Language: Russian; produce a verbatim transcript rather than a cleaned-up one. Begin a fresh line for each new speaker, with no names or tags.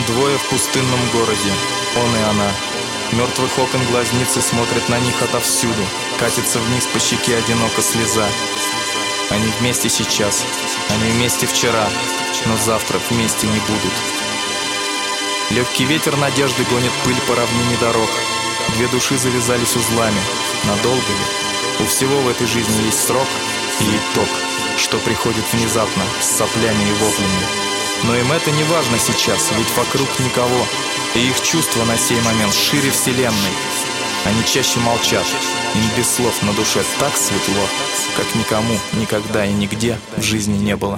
Двое в пустынном городе, он и она. Мертвых окон глазницы смотрят на них отовсюду. Катится вниз по щеке одиноко слеза. Они вместе сейчас, они вместе вчера, но завтра вместе не будут. Легкий ветер надежды гонит пыль по равнине дорог. Две души завязались узлами. Надолго ли? У всего в этой жизни есть срок и итог, что приходит внезапно, с соплями и воплями. Но им это не важно сейчас, ведь вокруг никого, и их чувства на сей момент шире вселенной. Они чаще молчат, им без слов на душе так светло, как никому никогда и нигде в жизни не было.